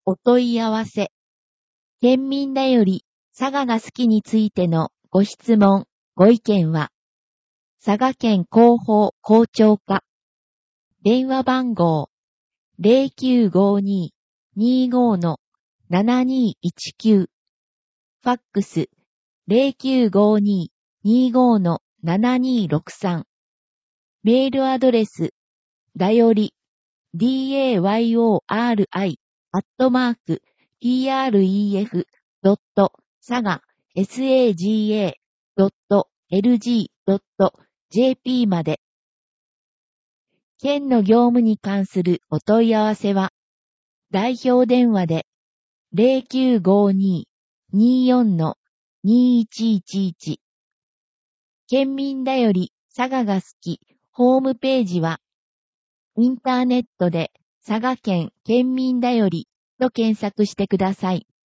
お問い合わせ。県民だより佐賀が好きについてのご質問、ご意見は、佐賀県広報校長課。電話番号 0952-25-7219。ファックス 0952-25-7263。メールアドレス、だより、dayori@tref.saga.lg.jp まで。県の業務に関するお問い合わせは、代表電話で 0952-24-2111。県民だより佐賀が好き、ホームページは、インターネットで佐賀県県民だよりと検索してください。